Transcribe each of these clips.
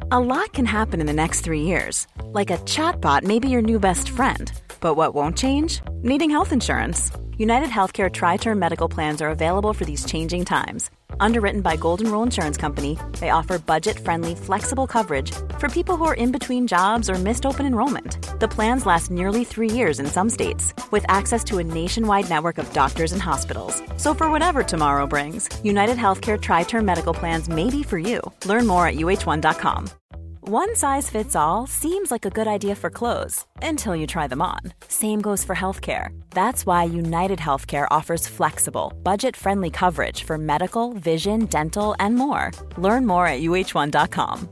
A lot can happen in the next 3 years. Like a chatbot may be your new best friend. But what won't change? Needing health insurance. United Healthcare Tri-Term Medical Plans are available for these changing times. Underwritten by Golden Rule Insurance Company, they offer budget-friendly, flexible coverage for people who are in between jobs or missed open enrollment. The plans last nearly 3 years in some states, with access to a nationwide network of doctors and hospitals. So for whatever tomorrow brings, United Healthcare Tri-Term Medical Plans may be for you. Learn more at uh1.com. One size fits all seems like a good idea for clothes until you try them on. Same goes for healthcare. That's why United Healthcare offers flexible, budget-friendly coverage for medical, vision, dental, and more. Learn more at uh1.com.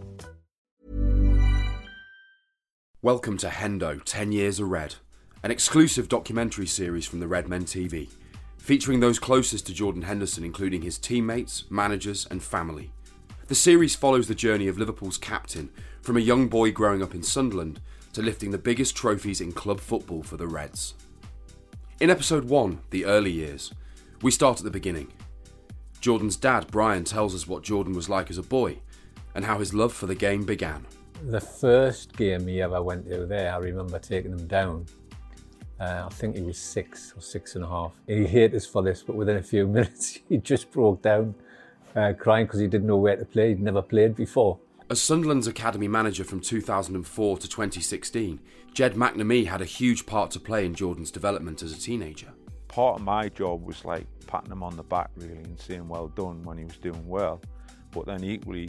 Welcome to Hendo 10 Years a Red, an exclusive documentary series from the Redmen TV, featuring those closest to Jordan Henderson, including his teammates, managers, and family. The series follows the journey of Liverpool's captain from a young boy growing up in Sunderland to lifting the biggest trophies in club football for the Reds. In episode 1, The Early Years, we start at the beginning. Jordan's dad, Brian, tells us what Jordan was like as a boy and how his love for the game began. The first game he ever went to there, I remember taking him down. I think he was 6 or 6.5. He hated us for this, but within a few minutes he just broke down. Crying because he didn't know where to play. He'd never played before. As Sunderland's academy manager from 2004 to 2016, Jed McNamee had a huge part to play in Jordan's development as a teenager. Part of my job was like patting him on the back really and saying well done when he was doing well. But then equally,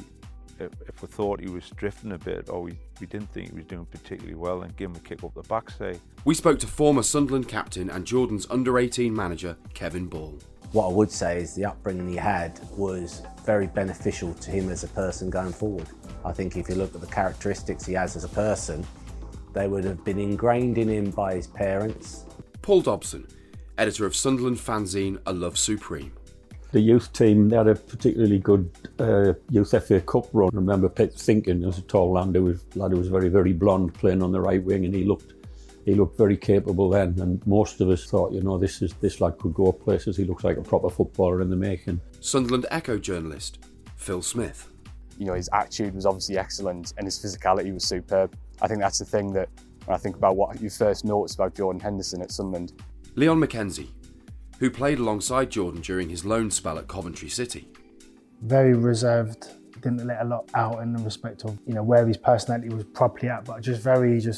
if we thought he was drifting a bit or we didn't think he was doing particularly well, then give him a kick up the backside. We spoke to former Sunderland captain and Jordan's under-18 manager, Kevin Ball. What I would say is the upbringing he had was very beneficial to him as a person going forward. I think if you look at the characteristics he has as a person, they would have been ingrained in him by his parents. Paul Dobson, editor of Sunderland fanzine A Love Supreme. The youth team, they had a particularly good youth FA Cup run. I remember thinking as a tall lad who was very, very blonde playing on the right wing, and he looked very capable then, and most of us thought, this lad could go places. He looks like a proper footballer in the making. Sunderland Echo journalist Phil Smith. His attitude was obviously excellent and his physicality was superb. I think that's the thing that, when I think about what you first noticed about Jordan Henderson at Sunderland. Leon McKenzie, who played alongside Jordan during his loan spell at Coventry City. Very reserved, didn't let a lot out in the respect of, where his personality was properly at, but just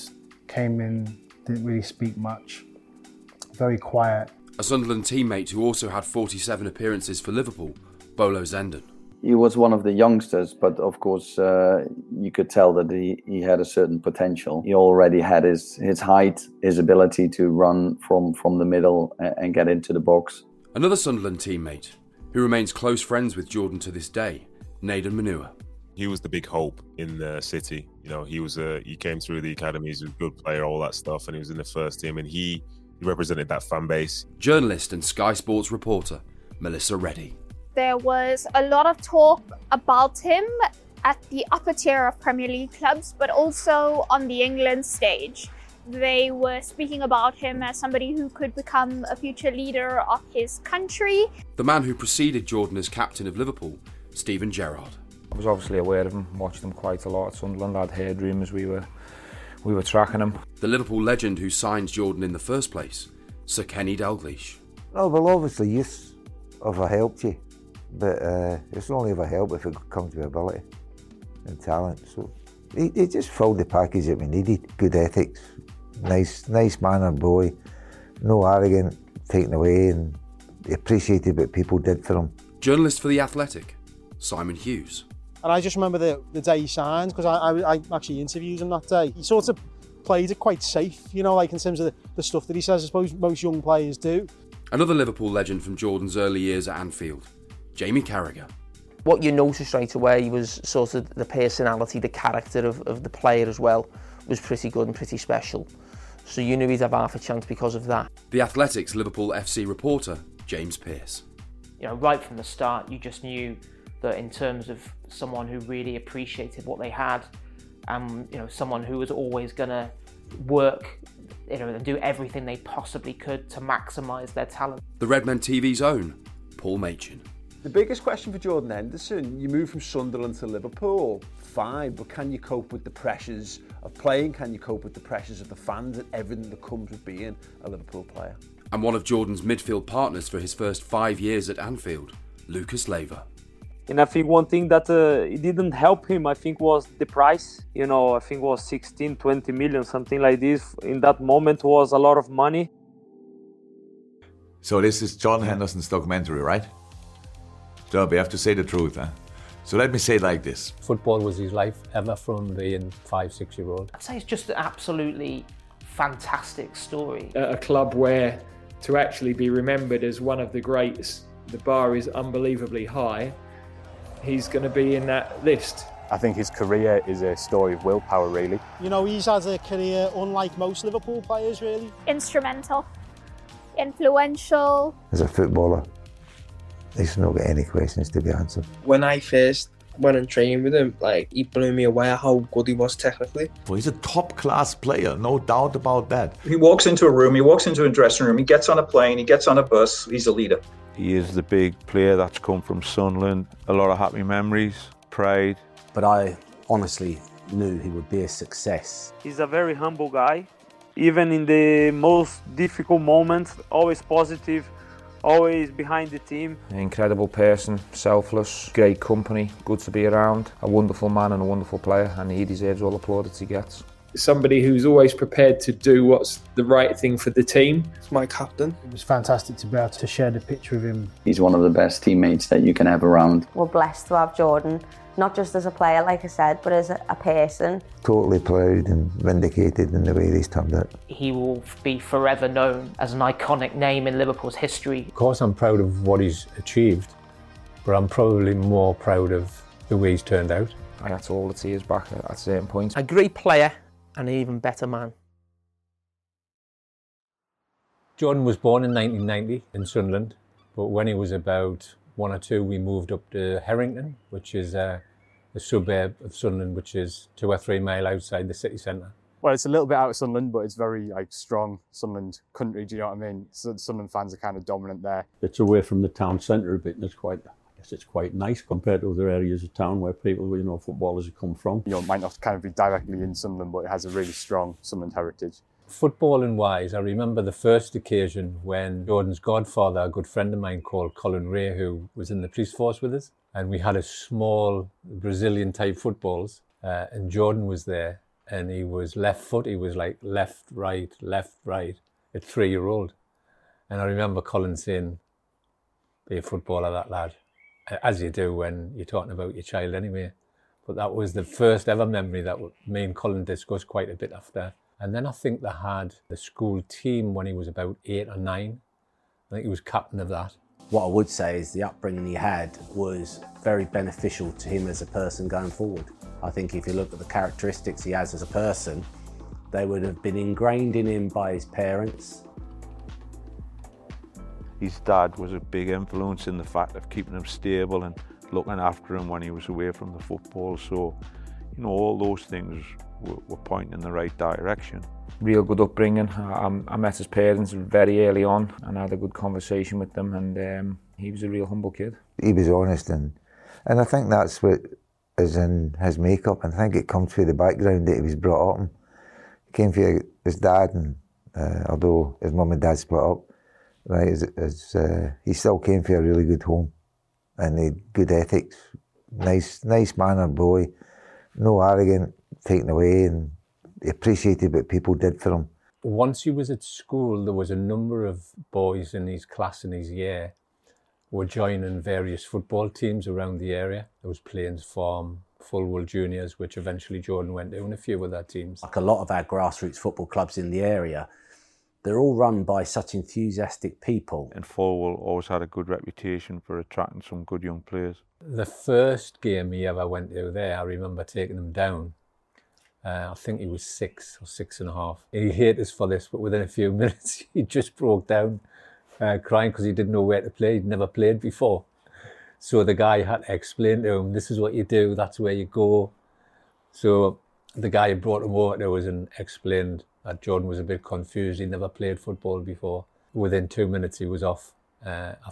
came in, didn't really speak much, very quiet. A Sunderland teammate who also had 47 appearances for Liverpool, Bolo Zenden. He was one of the youngsters, but of course you could tell that he had a certain potential. He already had his height, his ability to run from the middle and get into the box. Another Sunderland teammate who remains close friends with Jordan to this day, Naden Manua. He was the big hope in the city. He came through the academy, he's a good player, all that stuff, and he was in the first team, and he represented that fan base. Journalist and Sky Sports reporter, Melissa Reddy. There was a lot of talk about him at the upper tier of Premier League clubs, but also on the England stage. They were speaking about him as somebody who could become a future leader of his country. The man who preceded Jordan as captain of Liverpool, Steven Gerrard. I was obviously aware of him, watched him quite a lot at Sunderland. I'd heard rumours we were tracking him. The Liverpool legend who signed Jordan in the first place, Sir Kenny Dalglish. Oh, well, obviously youth have helped you, but it's only ever help if it comes to ability and talent. So he just filled the package that we needed. Good ethics, nice mannered boy, no arrogant, taken away, and he appreciated what people did for him. Journalist for The Athletic, Simon Hughes. And I just remember the day he signed, because I actually interviewed him that day. He sort of played it quite safe, in terms of the stuff that he says, I suppose most young players do. Another Liverpool legend from Jordan's early years at Anfield, Jamie Carragher. What you noticed straight away was sort of the personality, the character of the player as well, was pretty good and pretty special. So you knew he'd have half a chance because of that. The Athletic's Liverpool FC reporter, James Pearce. Right from the start, you just knew that in terms of someone who really appreciated what they had, and someone who was always going to work, and do everything they possibly could to maximise their talent. The Redmen TV's own Paul Machin. The biggest question for Jordan Henderson, you move from Sunderland to Liverpool, fine, but can you cope with the pressures of playing? Can you cope with the pressures of the fans and everything that comes with being a Liverpool player? And one of Jordan's midfield partners for his first 5 years at Anfield, Lucas Leiva. And I think one thing that it didn't help him, I think, was the price. You know, I think it was 16, 20 million, something like this. In that moment was a lot of money. So this is Jordan Henderson's documentary, right? So we have to say the truth, huh? So let me say it like this. Football was his life ever from being 5, 6 year old. I'd say it's just an absolutely fantastic story. At a club where to actually be remembered as one of the greats, the bar is unbelievably high. He's going to be in that list. I think his career is a story of willpower, really. You know, he's had a career unlike most Liverpool players, really. Instrumental, influential. As a footballer, he's not got any questions to be answered. When I first went and trained with him, like, he blew me away how good he was technically. Well, he's a top-class player, no doubt about that. He walks into a room, he walks into a dressing room, he gets on a plane, he gets on a bus, he's a leader. He is the big player that's come from Sunderland. A lot of happy memories, pride. But I honestly knew he would be a success. He's a very humble guy. Even in the most difficult moments, always positive, always behind the team. An incredible person, selfless, great company, good to be around. A wonderful man and a wonderful player, and he deserves all the plaudits he gets. Somebody who's always prepared to do what's the right thing for the team. He's my captain. It was fantastic to be able to share the picture with him. He's one of the best teammates that you can have around. We're blessed to have Jordan, not just as a player, like I said, but as a person. Totally proud and vindicated in the way he's turned out. He will be forever known as an iconic name in Liverpool's history. Of course, I'm proud of what he's achieved, but I'm probably more proud of the way he's turned out. I had to hold the tears back at certain points. A great player and an even better man. Jordan was born in 1990 in Sunderland, but when he was about 1 or 2, we moved up to Harrington, which is a suburb of Sunderland, which is 2 or 3 miles outside the city centre. Well, it's a little bit out of Sunderland, but it's very strong Sunderland country, do you know what I mean? Sunderland fans are kind of dominant there. It's away from the town centre a bit, and it's quite nice compared to other areas of town where people, footballers have come from. You know, it might not kind of be directly in Sunderland, but it has a really strong Sunderland heritage. Footballing wise, I remember the first occasion when Jordan's godfather, a good friend of mine called Colin Ray, who was in the police force with us, and we had a small Brazilian type footballs, and Jordan was there, and he was left foot, he was like left, right, at 3-year-old. And I remember Colin saying, "Be a footballer, that lad." As you do when you're talking about your child anyway. But that was the first ever memory that me and Colin discussed quite a bit after. And then I think they had the school team when he was about 8 or 9. I think he was captain of that. What I would say is the upbringing he had was very beneficial to him as a person going forward. I think if you look at the characteristics he has as a person, they would have been ingrained in him by his parents. His dad was a big influence in the fact of keeping him stable and looking after him when he was away from the football. So, all those things were pointing in the right direction. Real good upbringing. I met his parents very early on and had a good conversation with them, and he was a real humble kid. He was honest, and I think that's what is in his makeup, and I think it comes through the background that he was brought up in. He came from his dad, and although his mum and dad split up, right, he still came from a really good home, and he had good ethics, nice mannered boy, no arrogant, taken away, and he appreciated what people did for him. Once he was at school, there was a number of boys in his class in his year were joining various football teams around the area. There was Plains Farm, Fulwell Juniors, which eventually Jordan went to, and a few other teams. Like a lot of our grassroots football clubs in the area, they're all run by such enthusiastic people. And Fulwell always had a good reputation for attracting some good young players. The first game he ever went to there, I remember taking him down. I think he was 6 or 6.5. He hated us for this, but within a few minutes he just broke down crying because he didn't know where to play. He'd never played before. So the guy had to explain to him, this is what you do, that's where you go. So the guy brought him over to us and explained that Jordan was a bit confused. He'd never played football before. Within 2 minutes he was off. I think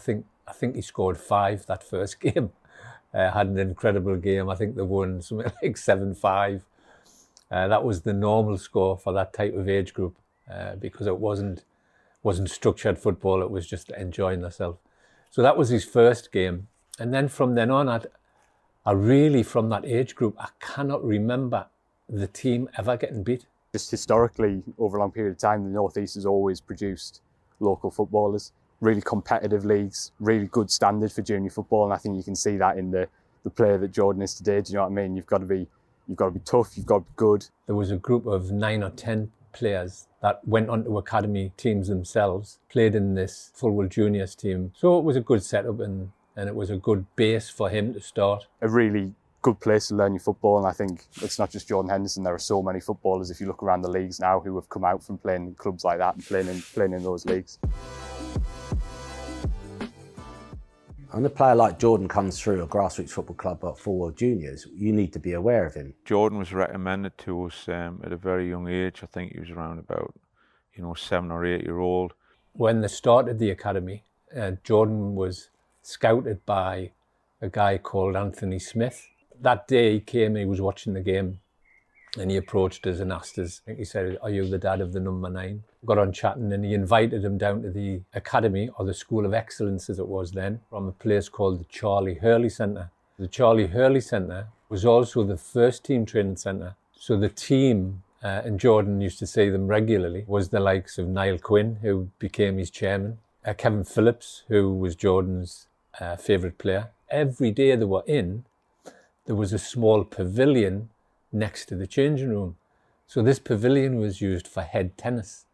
I think he scored 5 that first game. Had an incredible game. I think they won something like 7-5. That was the normal score for that type of age group because it wasn't structured football. It was just enjoying themselves. So that was his first game. And then from then on, I really, from that age group, I cannot remember the team ever getting beat. Just historically, over a long period of time, the North East has always produced local footballers, really competitive leagues, really good standard for junior football, and I think you can see that in the player that Jordan is today. Do you know what I mean? You've got to be tough, you've got to be good. There was a group of 9 or 10 players that went on to academy teams themselves, played in this Fulwell Juniors team. So it was a good setup and it was a good base for him to start. A really good place to learn your football, and I think it's not just Jordan Henderson. There are so many footballers, if you look around the leagues now, who have come out from playing in clubs like that and playing in those leagues. When a player like Jordan comes through a grassroots football club at Fulwell Juniors, you need to be aware of him. Jordan was recommended to us at a very young age. I think he was around about, 7 or 8 year old. When they started the academy, Jordan was scouted by a guy called Anthony Smith. That day he came, he was watching the game, and he approached us and asked us, I think he said, "Are you the dad of the number 9? Got on chatting, and he invited him down to the academy, or the School of Excellence as it was then, from a place called the Charlie Hurley Centre. The Charlie Hurley Centre was also the first team training centre. So the team, and Jordan used to see them regularly, was the likes of Niall Quinn, who became his chairman, Kevin Phillips, who was Jordan's favourite player. Every day they were in, there was a small pavilion next to the changing room. So this pavilion was used for head tennis.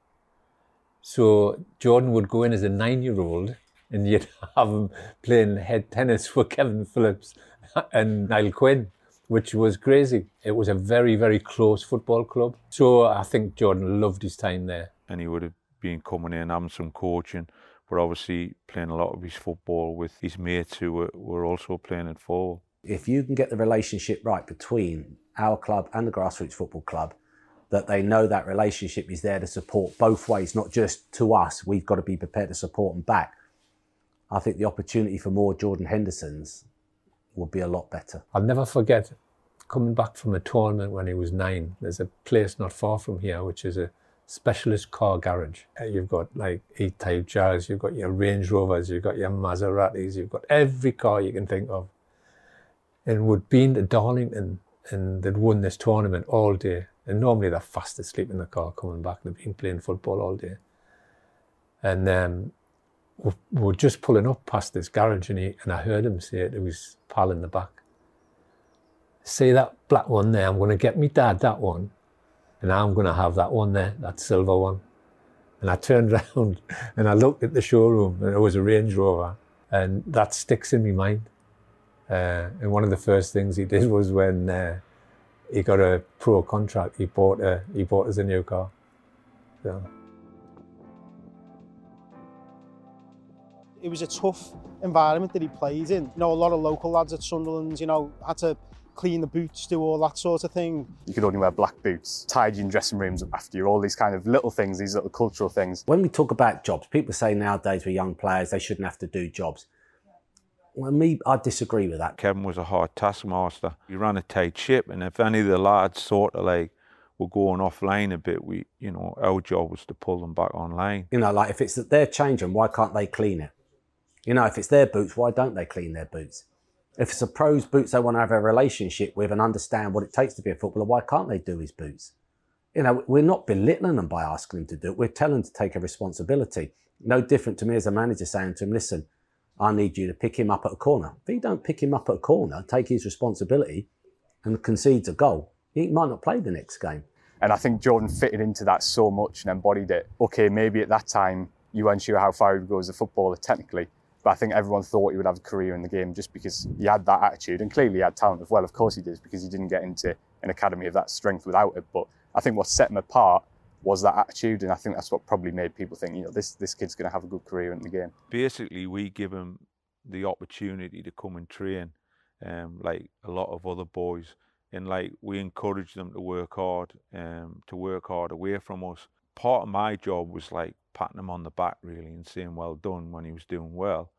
So Jordan would go in as a 9-year-old and you'd have him playing head tennis with Kevin Phillips and Niall Quinn, which was crazy. It was a very, very close football club. So I think Jordan loved his time there. And he would have been coming in, having some coaching, but obviously playing a lot of his football with his mates who were also playing at Fulwell. If you can get the relationship right between our club and the grassroots football club, that they know that relationship is there to support both ways, not just to us. We've got to be prepared to support them back. I think the opportunity for more Jordan Hendersons would be a lot better. I'll never forget coming back from a tournament when he was 9. There's a place not far from here, which is a specialist car garage. You've got like E-Type Jazz, you've got your Range Rovers, you've got your Maseratis, you've got every car you can think of. And we'd been to Darlington and they'd won this tournament all day. And normally they're fast asleep in the car coming back. They've been playing football all day. And we were just pulling up past this garage and I heard him say it to his pal in the back. "See that black one there? I'm going to get me dad that one. And I'm going to have that one there, that silver one." And I turned around and I looked at the showroom and it was a Range Rover. And that sticks in my mind. And one of the first things he did was when he got a pro contract, he bought us a new car. So. It was a tough environment that he played in. A lot of local lads at Sunderland, had to clean the boots, do all that sort of thing. You could only wear black boots, tidying dressing rooms up after you, all these kind of little things, these little cultural things. When we talk about jobs, people say nowadays with young players, they shouldn't have to do jobs. Well, I disagree with that. Kevin was a hard taskmaster. He ran a tight ship, and if any of the lads sort of like were going offline a bit, our job was to pull them back online. Like if it's their change room, why can't they clean it? If it's their boots, why don't they clean their boots? If it's a pro's boots they want to have a relationship with and understand what it takes to be a footballer, why can't they do his boots? We're not belittling them by asking them to do it. We're telling them to take a responsibility. No different to me as a manager saying to him, "Listen, I need you to pick him up at a corner." If you don't pick him up at a corner, take his responsibility and concedes a goal, he might not play the next game. And I think Jordan fitted into that so much and embodied it. Okay, maybe at that time you weren't sure how far he would go as a footballer technically, but I think everyone thought he would have a career in the game just because he had that attitude, and clearly he had talent as well. Of course he did, because he didn't get into an academy of that strength without it. But I think what set him apart was that attitude, and I think that's what probably made people think, this kid's going to have a good career in the game. Basically, we give him the opportunity to come and train, like a lot of other boys, and like we encourage them to work hard away from us. Part of my job was like patting him on the back really and saying well done when he was doing well,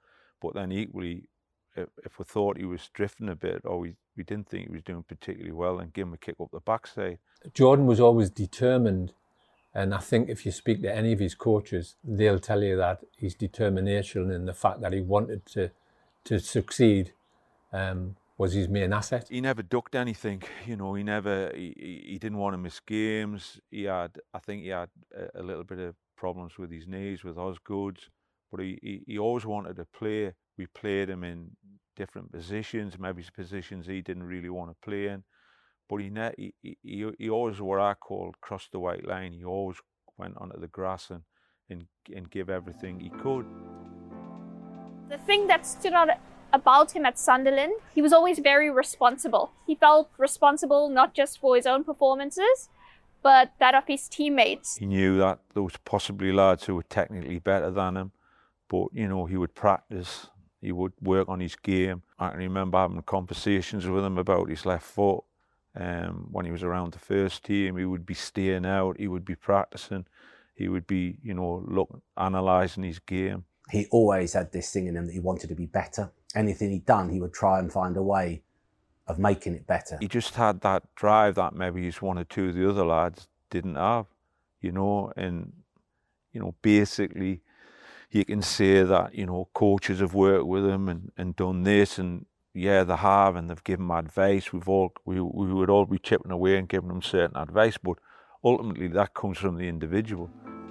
But then equally, if we thought he was drifting a bit, or we didn't think he was doing particularly well, and give him a kick up the backside. Jordan was always determined, and I think if you speak to any of his coaches, they'll tell you that his determination and the fact that he wanted to succeed was his main asset. He never ducked anything, you know. He didn't want to miss games. I think he had a little bit of problems with his knees, with Osgood's, but he always wanted to play. We played him in different positions, maybe positions he didn't really want to play in. But he always, what I call, crossed the white line. He always went onto the grass and give everything he could. The thing that stood out about him at Sunderland, he was always very responsible. He felt responsible not just for his own performances, but that of his teammates. He knew that there was possibly lads who were technically better than him, but, you know, he would practice, he would work on his game. I can remember having conversations with him about his left foot. When he was around the first team, he would be staying out, he would be practicing, he would be, you know, analysing his game. He always had this thing in him that he wanted to be better. Anything he'd done, he would try and find a way of making it better. He just had that drive that maybe he's one or two of the other lads didn't have, you know, and, you know, basically you can say that, you know, coaches have worked with him and done this, and yeah, they have, and they've given him advice. We would all be chipping away and giving him certain advice, but ultimately that comes from the individual.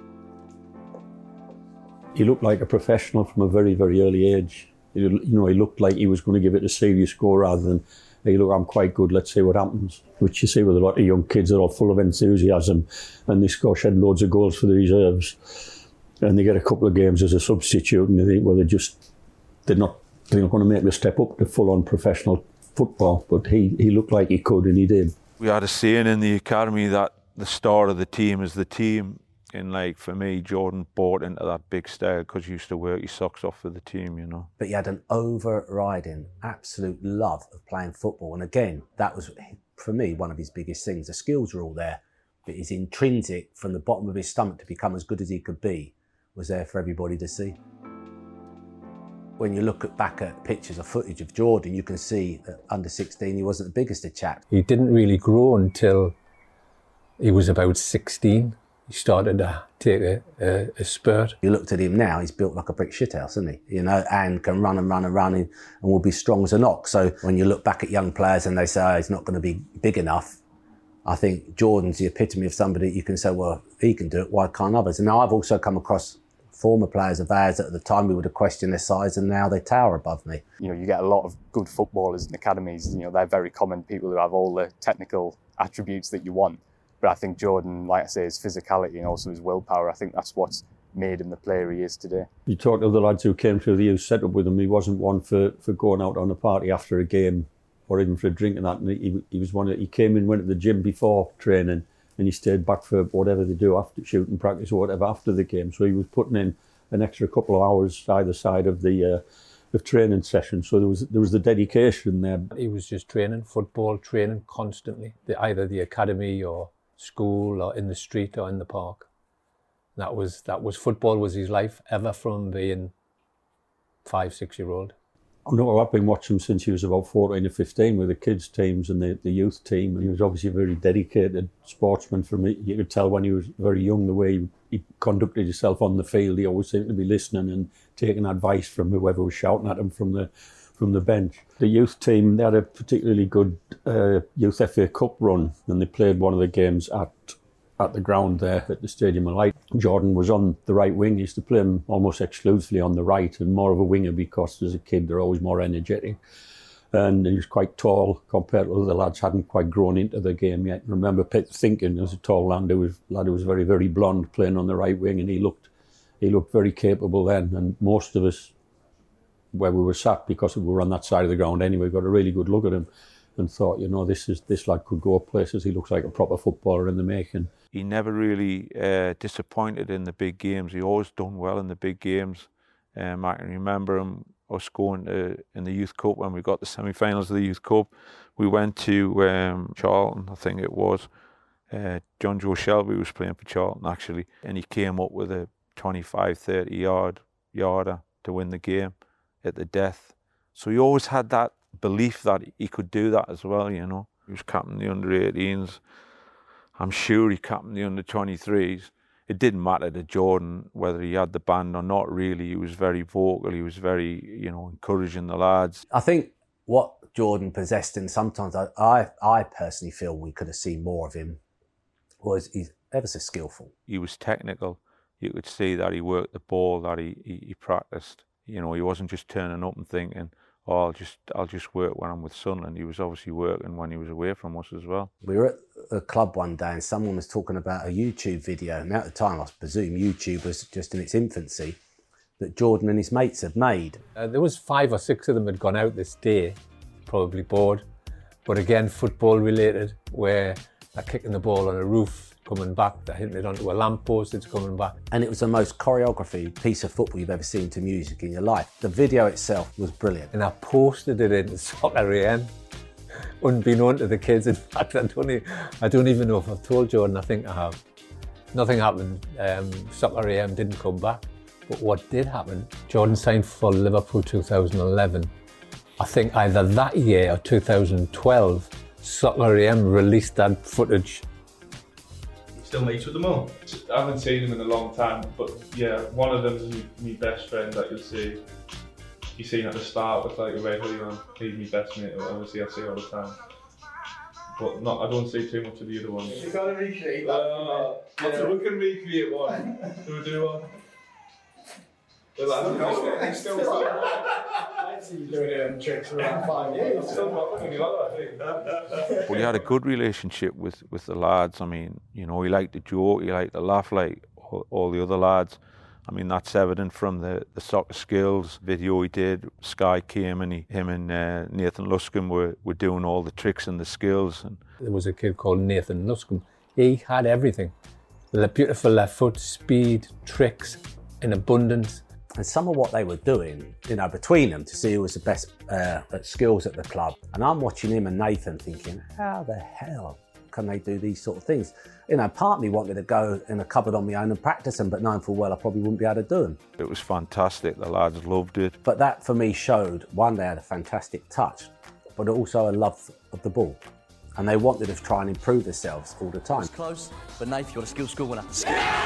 He looked like a professional from a very, very early age. He looked like he was going to give it a serious go rather than, hey, look, I'm quite good, let's see what happens. Which you see with a lot of young kids, they're all full of enthusiasm and they shed loads of goals for the reserves. And they get a couple of games as a substitute and they think, well, they're not going to make the step up to full-on professional football. But he looked like he could, and he did. We had a saying in the academy that the star of the team is the team. And like for me, Jordan bought into that big style because he used to work his socks off for the team, you know. But he had an overriding, absolute love of playing football. And again, that was, for me, one of his biggest things. The skills were all there, but his intrinsic, from the bottom of his stomach to become as good as he could be, was there for everybody to see. When you look back at pictures or footage of Jordan, you can see that under 16, he wasn't the biggest of chaps. He didn't really grow until he was about 16. He started to take a spurt. You looked at him now, he's built like a brick shithouse, isn't he? You know, and can run and run and run and will be strong as an ox. So when you look back at young players and they say, oh, he's not going to be big enough, I think Jordan's the epitome of somebody you can say, well, he can do it, why can't others? And now I've also come across former players of ours that at the time we would have questioned their size, and now they tower above me. You know, you get a lot of good footballers in academies. You know, they're very common, people who have all the technical attributes that you want. But I think Jordan, like I say, his physicality and also his willpower, I think that's what's made him the player he is today. You talk to the lads who came through the youth setup with him, he wasn't one for going out on a party after a game or even for a drink and that. And he was one that he came in, went to the gym before training, and he stayed back for whatever they do after shooting practice or whatever after the game. So he was putting in an extra couple of hours either side of the training session. So there was the dedication there. He was just training, football, training constantly, either the academy or school or in the street or in the park. That was football was his life ever from being 5-6-year-old. I know I've been watching him since he was about 14 or 15 with the kids teams and the youth team, and he was obviously a very dedicated sportsman. For me, you could tell when he was very young the way he conducted himself on the field. He always seemed to be listening and taking advice from whoever was shouting at him from the bench. The youth team, they had a particularly good Youth FA Cup run, and they played one of the games at the ground there at the Stadium of Light. Jordan was on the right wing. He used to play him almost exclusively on the right and more of a winger because as a kid they're always more energetic. And he was quite tall compared to other lads, hadn't quite grown into the game yet. I remember thinking as a tall lad who was very, very blonde playing on the right wing, and he looked very capable then. And most of us, where we were sat, because we were on that side of the ground anyway, got a really good look at him and thought, you know, this lad could go places. He looks like a proper footballer in the making. He never really disappointed in the big games. He always done well in the big games. I can remember us going in the Youth Cup when we got the semi-finals of the Youth Cup. We went to Charlton, I think it was. John Joe Shelby was playing for Charlton actually, and he came up with a 25-30 yarder to win the game. at the death. So he always had that belief that he could do that as well, you know. He was captain of the under-18s. I'm sure he captained the under-23s. It didn't matter to Jordan whether he had the band or not, really. He was very vocal. He was very, you know, encouraging the lads. I think what Jordan possessed, and sometimes I personally feel we could have seen more of him, was he's ever so skillful. He was technical. You could see that he worked the ball, that he practiced. You know, he wasn't just turning up and thinking, oh, I'll just work when I'm with Sunderland. He was obviously working when he was away from us as well. We were at a club one day and someone was talking about a YouTube video. Now at the time, I presume YouTube was just in its infancy, that Jordan and his mates had made. There was 5 or 6 of them had gone out this day, probably bored, but again, football related, where they're kicking the ball on a roof, coming back, they're hitting it onto a lamppost, it's coming back. And it was the most choreography piece of football you've ever seen to music in your life. The video itself was brilliant. And I posted it into Soccer AM, unbeknown to the kids. In fact, I don't even know if I've told Jordan, I think I have. Nothing happened. Soccer AM didn't come back. But what did happen, Jordan signed for Liverpool 2011. I think either that year or 2012, Soccer AM released that footage. Still mates with them all? I haven't seen him in a long time, but yeah, one of them's my best friend that you'll see. You seen at the start with like a red hoodie on. He's my best mate, obviously I see all the time. But I don't see too much of the other ones. You gotta recreate that. We can recreate one. Do we do one? I still I see you doing tricks for around 5 years. But he had a good relationship with the lads. I mean, you know, he liked to joke, he liked to laugh like all the other lads. I mean, that's evident from the soccer skills video he did. Sky came and him and Nathan Luscombe were doing all the tricks and the skills. And there was a kid called Nathan Luscombe. He had everything. The beautiful left foot, speed, tricks in abundance. And some of what they were doing, you know, between them to see who was the best at skills at the club. And I'm watching him and Nathan thinking, how the hell can they do these sort of things? You know, part of me wanted to go in a cupboard on my own and practice them, but knowing full well I probably wouldn't be able to do them. It was fantastic, the lads loved it. But that for me showed, one, they had a fantastic touch, but also a love of the ball. And they wanted to try and improve themselves all the time. It's close, but Nath, you're a skill school winner.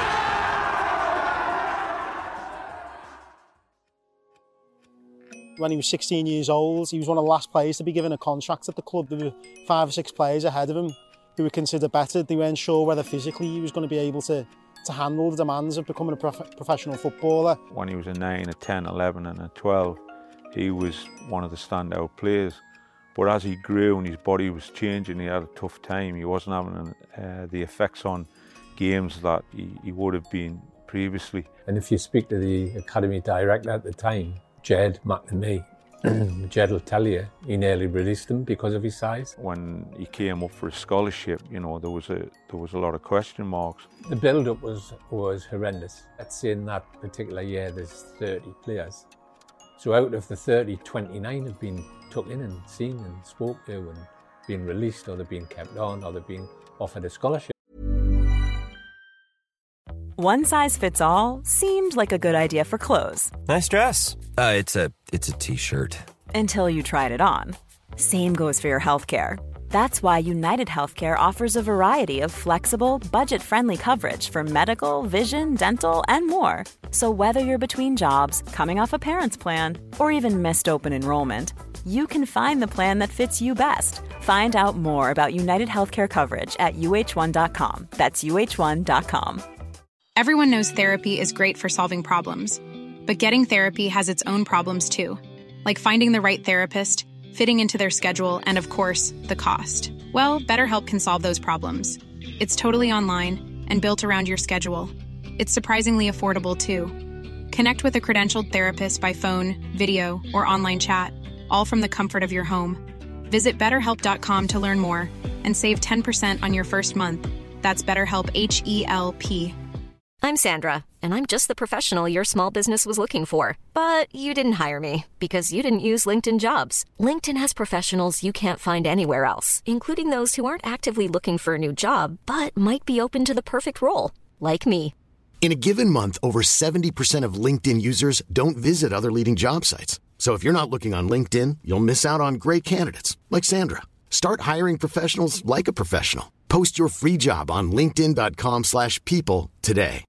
When he was 16 years old, he was one of the last players to be given a contract at the club. There were 5 or 6 players ahead of him who were considered better. They weren't sure whether physically he was going to be able to handle the demands of becoming a professional footballer. When he was a 9, a 10, 11 and a 12, he was one of the standout players. But as he grew and his body was changing, he had a tough time. He wasn't having the effects on games that he would have been previously. And if you speak to the academy director at the time, Jed McNamee, Jed will tell you he nearly released him because of his size. When he came up for a scholarship, you know, there was a lot of question marks. The build-up was horrendous. Let's say in that particular year there's 30 players. So out of the 30, 29 have been took in and seen and spoke to and been released, or they've been kept on, or they've been offered a scholarship. One size fits all seemed like a good idea for clothes. Nice dress. It's a t-shirt. Until you tried it on. Same goes for your healthcare. That's why United Healthcare offers a variety of flexible, budget-friendly coverage for medical, vision, dental, and more. So whether you're between jobs, coming off a parent's plan, or even missed open enrollment, you can find the plan that fits you best. Find out more about United Healthcare coverage at uh1.com. That's uh1.com. Everyone knows therapy is great for solving problems, but getting therapy has its own problems too, like finding the right therapist, fitting into their schedule, and of course, the cost. Well, BetterHelp can solve those problems. It's totally online and built around your schedule. It's surprisingly affordable too. Connect with a credentialed therapist by phone, video, or online chat, all from the comfort of your home. Visit BetterHelp.com to learn more and save 10% on your first month. That's BetterHelp, H-E-L-P. I'm Sandra, and I'm just the professional your small business was looking for. But you didn't hire me because you didn't use LinkedIn Jobs. LinkedIn has professionals you can't find anywhere else, including those who aren't actively looking for a new job, but might be open to the perfect role, like me. In a given month, over 70% of LinkedIn users don't visit other leading job sites. So if you're not looking on LinkedIn, you'll miss out on great candidates like Sandra. Start hiring professionals like a professional. Post your free job on linkedin.com/people today.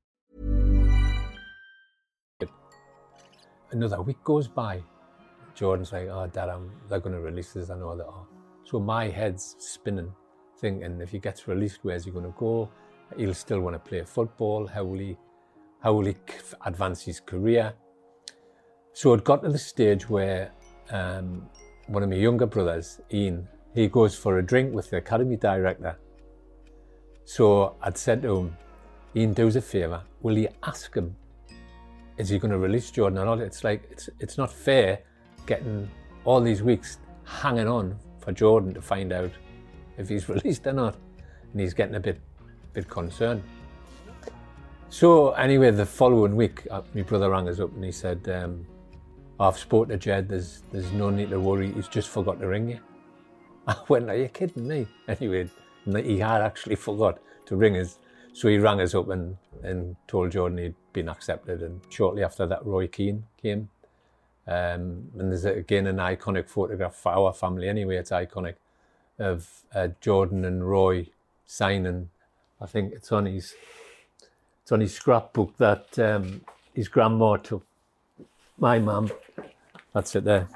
Another week goes by. Jordan's like, oh, Dad, they're going to release this, I know they are. So my head's spinning, thinking if he gets released, where's he going to go? He'll still want to play football. How will he advance his career? So it got to the stage where one of my younger brothers, Ian, he goes for a drink with the academy director. So I'd said to him, Ian, do us a favour, will you ask him, is he going to release Jordan or not? It's like, it's not fair getting all these weeks hanging on for Jordan to find out if he's released or not. And he's getting a bit concerned. So anyway, the following week, my brother rang us up and he said, I've spoken to Jed, there's no need to worry, he's just forgot to ring you. I went, are you kidding me? Anyway, he had actually forgot to ring us. So he rang us up and told Jordan he'd been accepted. And shortly after that, Roy Keane came. And there's again an iconic photograph for our family anyway, it's iconic, of Jordan and Roy signing. I think it's on his scrapbook that his grandma took. My mum, that's it there.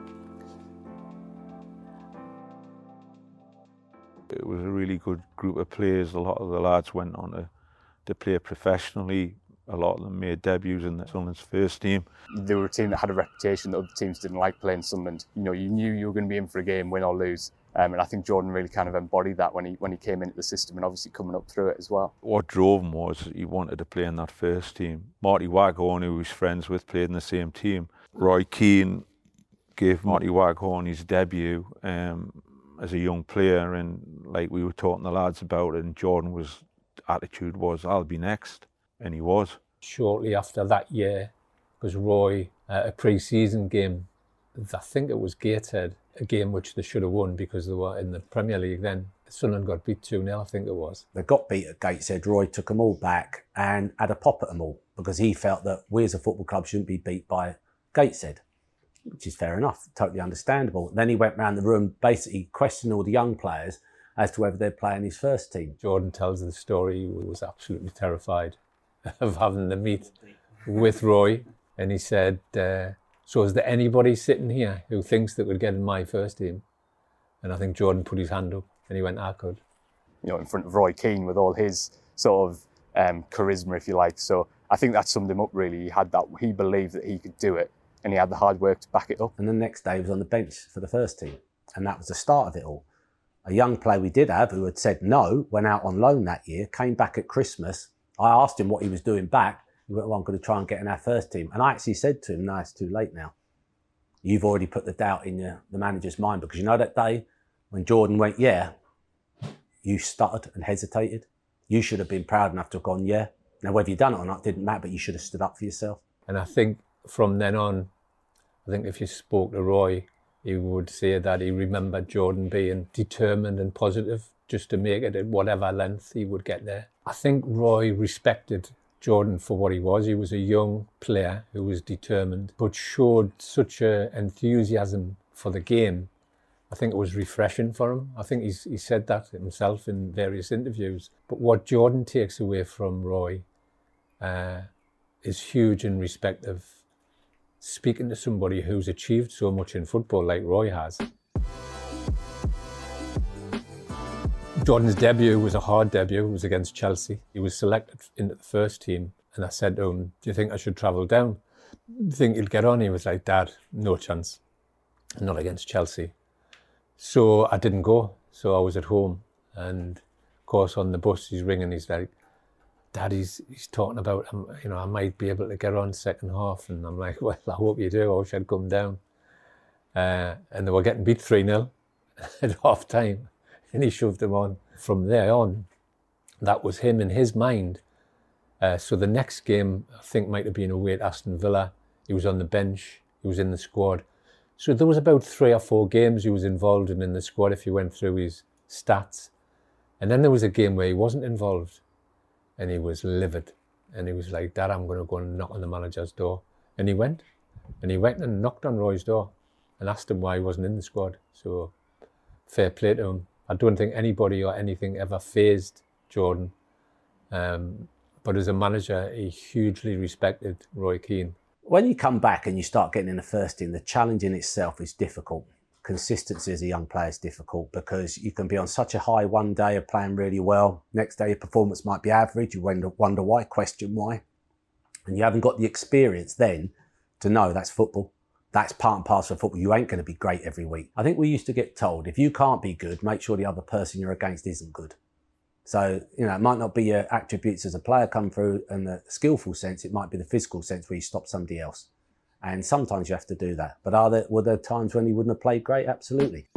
It was a really good group of players. A lot of the lads went on to play professionally. A lot of them made debuts in the Sunderland's first team. They were a team that had a reputation that other teams didn't like playing Sunderland. You know, you knew you were going to be in for a game, win or lose. And I think Jordan really kind of embodied that when he came into the system and obviously coming up through it as well. What drove him was he wanted to play in that first team. Marty Waghorn, who he was friends with, played in the same team. Roy Keane gave Marty Waghorn his debut as a young player, and like we were talking the lads about it, and Jordan's attitude was, I'll be next, and he was. Shortly after that year, because Roy, a pre-season game, I think it was Gateshead, a game which they should have won because they were in the Premier League then. Sunderland got beat 2-0, I think it was. They got beat at Gateshead. Roy took them all back and had a pop at them all because he felt that we as a football club shouldn't be beat by Gateshead, which is fair enough, totally understandable. Then he went round the room basically questioning all the young players as to whether they'd play in his first team. Jordan tells the story, he was absolutely terrified of having the meet with Roy, and he said, so is there anybody sitting here who thinks that we'd get in my first team? And I think Jordan put his hand up and he went, I could. You know, in front of Roy Keane with all his sort of charisma, if you like. So I think that summed him up really. He had that, he believed that he could do it and he had the hard work to back it up. And the next day he was on the bench for the first team. And that was the start of it all. A young player we did have who had said no, went out on loan that year, came back at Christmas. I asked him what he was doing back. He went, well, I'm going to try and get in our first team. And I actually said to him, no, it's too late now. You've already put the doubt in the manager's mind, because you know that day when Jordan went, yeah, you stuttered and hesitated. You should have been proud enough to have gone, yeah. Now, whether you've done it or not didn't matter, but you should have stood up for yourself. And I think from then on, I think if you spoke to Roy, he would say that he remembered Jordan being determined and positive just to make it at whatever length he would get there. I think Roy respected Jordan for what he was. He was a young player who was determined, but showed such an enthusiasm for the game. I think it was refreshing for him. I think he said that himself in various interviews. But what Jordan takes away from Roy is huge in respect of speaking to somebody who's achieved so much in football like Roy has. Jordan's debut was a hard debut. It was against Chelsea. He was selected into the first team. And I said to him, do you think I should travel down? Do you think he'll get on? He was like, Dad, no chance. Not against Chelsea. So I didn't go. So I was at home. And of course, on the bus, he's ringing. He's like, Dad, he's talking about, you know, I might be able to get on second half. And I'm like, well, I hope you do. I wish I'd come down. And they were getting beat 3-0 at half time. And he shoved him on. From there on, that was him in his mind. So the next game, I think, might have been away at Aston Villa. He was on the bench. He was in the squad. So there was about 3 or 4 games he was involved in the squad if you went through his stats. And then there was a game where he wasn't involved. And he was livid. And he was like, Dad, I'm going to go and knock on the manager's door. And he went. And he went and knocked on Roy's door and asked him why he wasn't in the squad. So fair play to him. I don't think anybody or anything ever fazed Jordan. But as a manager, he hugely respected Roy Keane. When you come back and you start getting in the first team, the challenge in itself is difficult. Consistency as a young player is difficult because you can be on such a high one day of playing really well. Next day your performance might be average. You wonder why, question why. And you haven't got the experience then to know that's football. That's part and parcel of football. You ain't going to be great every week. I think we used to get told, if you can't be good, make sure the other person you're against isn't good. So, you know, it might not be your attributes as a player come through in the skillful sense, it might be the physical sense where you stop somebody else. And sometimes you have to do that. But were there times when he wouldn't have played great? Absolutely.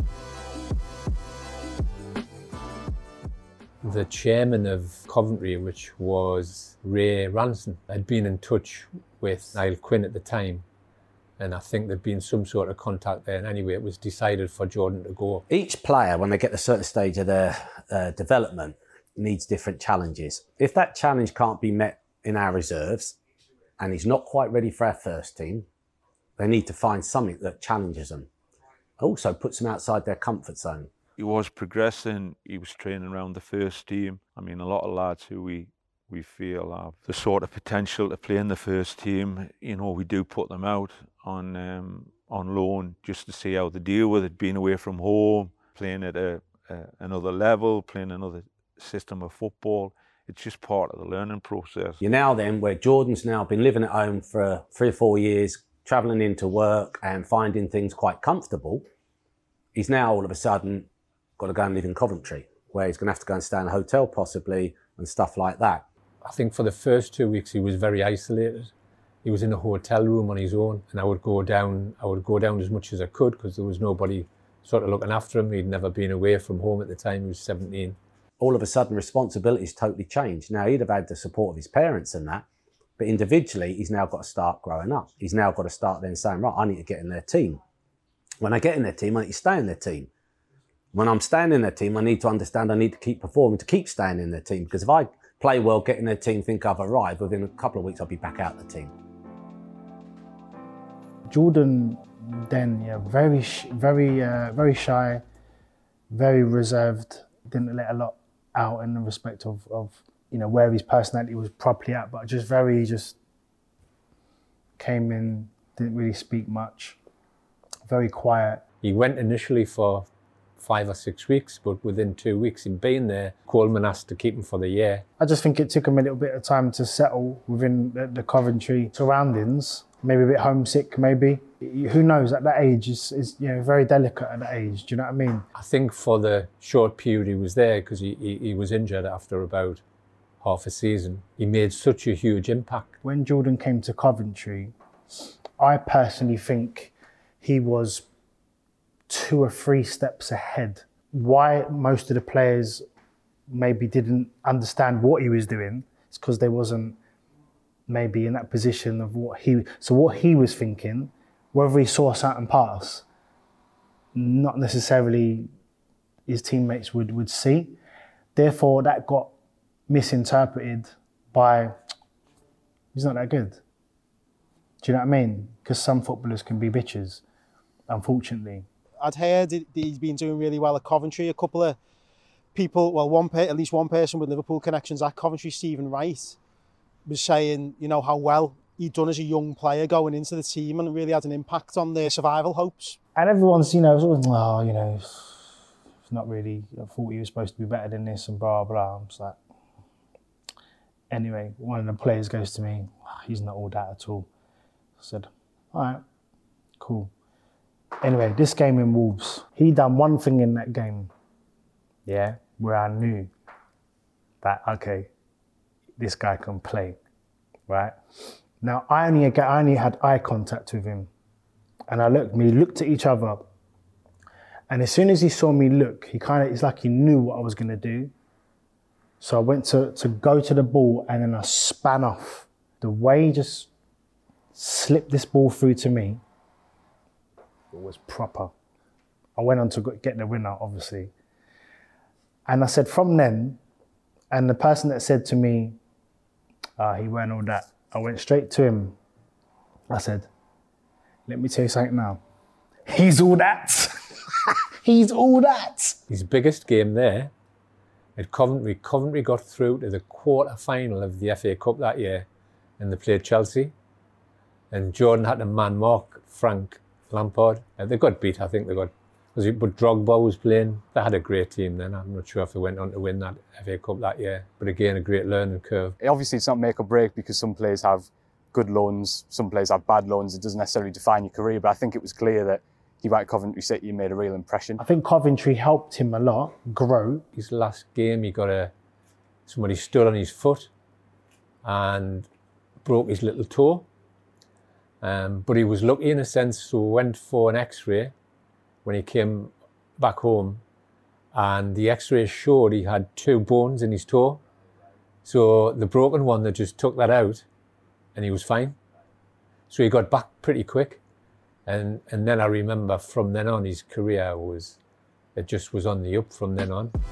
The chairman of Coventry, which was Ray Ranson, had been in touch with Niall Quinn at the time. And I think there'd been some sort of contact there. And anyway, it was decided for Jordan to go. Each player, when they get to a certain stage of their development, needs different challenges. If that challenge can't be met in our reserves and he's not quite ready for our first team, they need to find something that challenges them. Also puts them outside their comfort zone. He was progressing, he was training around the first team. I mean, a lot of lads who we feel have the sort of potential to play in the first team, you know, we do put them out on loan just to see how they deal with it, being away from home, playing at another level, playing another system of football. It's just part of the learning process. You're now then where Jordan's now been living at home for 3 or 4 years, travelling into work and finding things quite comfortable. He's now all of a sudden got to go and live in Coventry, where he's going to have to go and stay in a hotel possibly and stuff like that. I think for the first 2 weeks he was very isolated. He was in a hotel room on his own, and I would go down as much as I could because there was nobody sort of looking after him. He'd never been away from home at the time. He was 17. All of a sudden responsibilities totally changed. Now he'd have had the support of his parents and that, but individually he's now got to start growing up. He's now got to start then saying, right, I need to get in their team. When I get in their team, I need to stay in their team. When I'm staying in their team, I need to understand I need to keep performing to keep staying in their team, because if I play well, get in their team, think I've arrived, within a couple of weeks I'll be back out of the team. Jordan then, yeah, very shy, very reserved, didn't let a lot out in the respect of you know, where his personality was properly at, but just came in, didn't really speak much, very quiet. He went initially for 5 or 6 weeks, but within 2 weeks he'd been there, Coleman asked to keep him for the year. I just think it took him a little bit of time to settle within the Coventry surroundings, maybe a bit homesick, maybe. Who knows, at that age, is you know, very delicate at that age, do you know what I mean? I think for the short period he was there, because he was injured after about half a season, he made such a huge impact. When Jordan came to Coventry, I personally think he was 2 or 3 steps ahead. Why most of the players maybe didn't understand what he was doing is because they wasn't maybe in that position of what he was thinking, whether he saw certain pass, not necessarily his teammates would see. Therefore, that got misinterpreted by, he's not that good. Do you know what I mean? Because some footballers can be bitches, unfortunately. I'd heard that he's been doing really well at Coventry. A couple of people, well, at least one person with Liverpool connections at Coventry, Stephen Wright, was saying, you know, how well he'd done as a young player going into the team, and it really had an impact on their survival hopes. And everyone's, you know, sort of, oh, you know, it's not really, I thought he was supposed to be better than this and blah, blah. I'm just like, anyway, one of the players goes to me, oh, he's not all that at all. I said, all right, cool. Anyway, this game in Wolves, he done one thing in that game, yeah, where I knew that, okay, this guy can play, right? Now, I only had eye contact with him, and we looked at each other, and as soon as he saw me look, it's like he knew what I was gonna do. So I went to go to the ball, and then I span off. The way he just slipped this ball through to me, it was proper. I went on to get the winner, obviously. And I said from then, and the person that said to me, he weren't all that, I went straight to him. I said, Let me tell you something now. He's all that. He's all that. His biggest game there at Coventry. Coventry got through to the quarter-final of the FA Cup that year, and they played Chelsea. And Jordan had to man-mark Frank Lampard. They got beat, I think they got... But Drogba was playing. They had a great team then. I'm not sure if they went on to win that FA Cup that year. But again, a great learning curve. Obviously, it's not make or break because some players have good loans, some players have bad loans. It doesn't necessarily define your career, but I think it was clear that he went to Coventry City and made a real impression. I think Coventry helped him a lot grow. His last game, he got somebody stood on his foot and broke his little toe. But he was lucky in a sense, so went for an X-ray when he came back home, and the X-ray showed he had 2 bones in his toe. So the broken one, they just took that out and he was fine. So he got back pretty quick. And then I remember from then on his career was on the up from then on.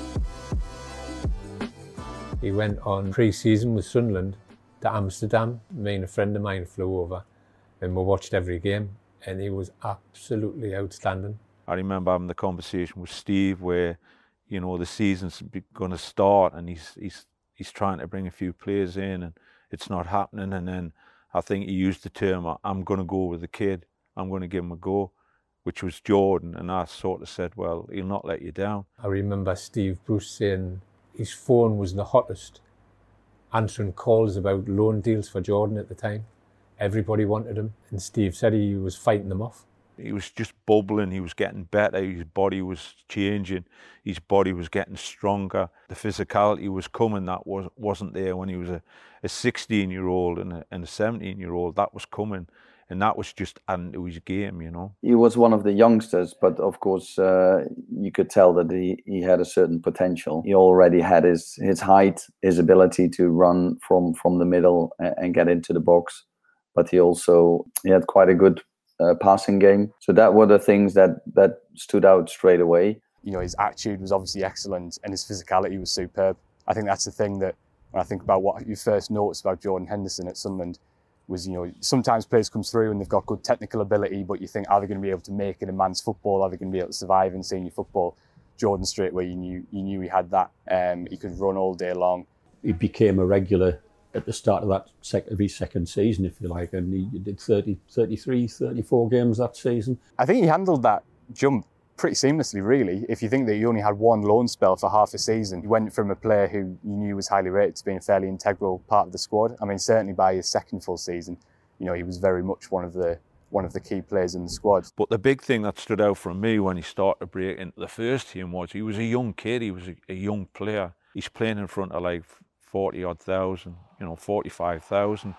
He went on pre-season with Sunderland to Amsterdam. Me and a friend of mine flew over and we watched every game, and he was absolutely outstanding. I remember having the conversation with Steve where, you know, the season's going to start and he's trying to bring a few players in and it's not happening. And then I think he used the term, I'm going to go with the kid. I'm going to give him a go, which was Jordan. And I sort of said, well, he'll not let you down. I remember Steve Bruce saying his phone was the hottest, answering calls about loan deals for Jordan at the time. Everybody wanted him, and Steve said he was fighting them off. He was just bubbling, he was getting better, his body was changing, his body was getting stronger. The physicality was coming that wasn't there when he was a 16-year-old and a 17-year-old. That was coming, and that was just adding to his game, you know. He was one of the youngsters, but of course you could tell that he had a certain potential. He already had his height, his ability to run from the middle and get into the box. But he had quite a good passing game. So that were the things that stood out straight away. You know, his attitude was obviously excellent and his physicality was superb. I think that's the thing that, when I think about what you first noticed about Jordan Henderson at Sunderland, was, you know, sometimes players come through and they've got good technical ability, but you think, are they going to be able to make it in man's football? Are they going to be able to survive in senior football? Jordan, straight away, you knew he had that. He could run all day long. He became a regular at the start of his second season, if you like, and he did 33, 34 games that season. I think he handled that jump pretty seamlessly, really. If you think that he only had one loan spell for half a season, he went from a player who you knew was highly rated to being a fairly integral part of the squad. I mean, certainly by his second full season, you know, he was very much one of the key players in the squad. But the big thing that stood out for me when he started to break into the first team was he was a young kid, he was a young player. He's playing in front of like 40-odd thousand, you know, 45,000.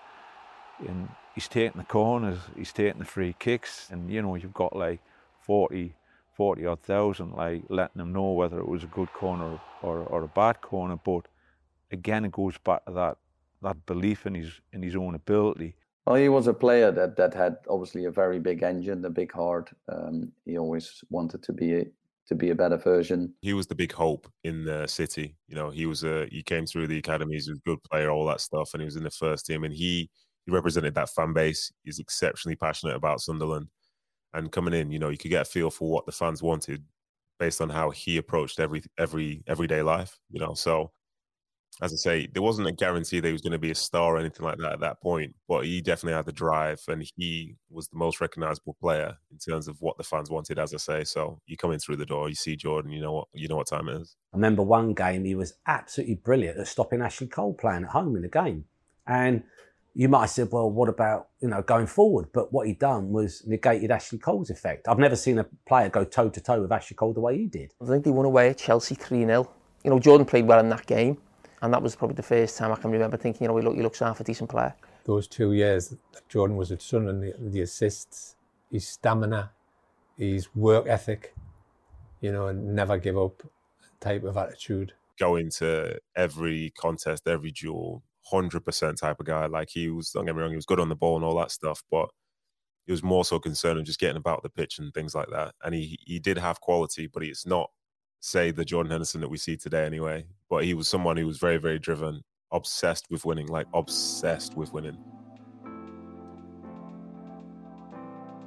And he's taking the corners, he's taking the free kicks, and, you know, you've got like 40-odd thousand, like letting them know whether it was a good corner or a bad corner. But again, it goes back to that belief in his own ability. Well, he was a player that had obviously a very big engine, a big heart. He always wanted to be a better version. He was the big hope in the city. You know, he came through the academies, he was a good player, all that stuff, and he was in the first team, and he represented that fan base. He's exceptionally passionate about Sunderland, and coming in, you know, you could get a feel for what the fans wanted based on how he approached everyday life. You know, so as I say, there wasn't a guarantee that he was going to be a star or anything like that at that point, but he definitely had the drive, and he was the most recognisable player in terms of what the fans wanted, as I say. So you come in through the door, you see Jordan, you know what time it is. I remember one game he was absolutely brilliant at stopping Ashley Cole playing at home in the game. And you might have said, well, what about, you know, going forward? But what he'd done was negated Ashley Cole's effect. I've never seen a player go toe-to-toe with Ashley Cole the way he did. I think they won away at Chelsea 3-0. You know, Jordan played well in that game. And that was probably the first time I can remember thinking, you know, he looks half a decent player. Those 2 years that Jordan was at Sunderland, the assists, his stamina, his work ethic, you know, and never give up type of attitude. Go into every contest, every duel, 100% type of guy. Like, he was, don't get me wrong, he was good on the ball and all that stuff, but he was more so concerned with just getting about the pitch and things like that. And he did have quality, but it's not, say, the Jordan Henderson that we see today anyway. But he was someone who was very, very driven, obsessed with winning, like obsessed with winning.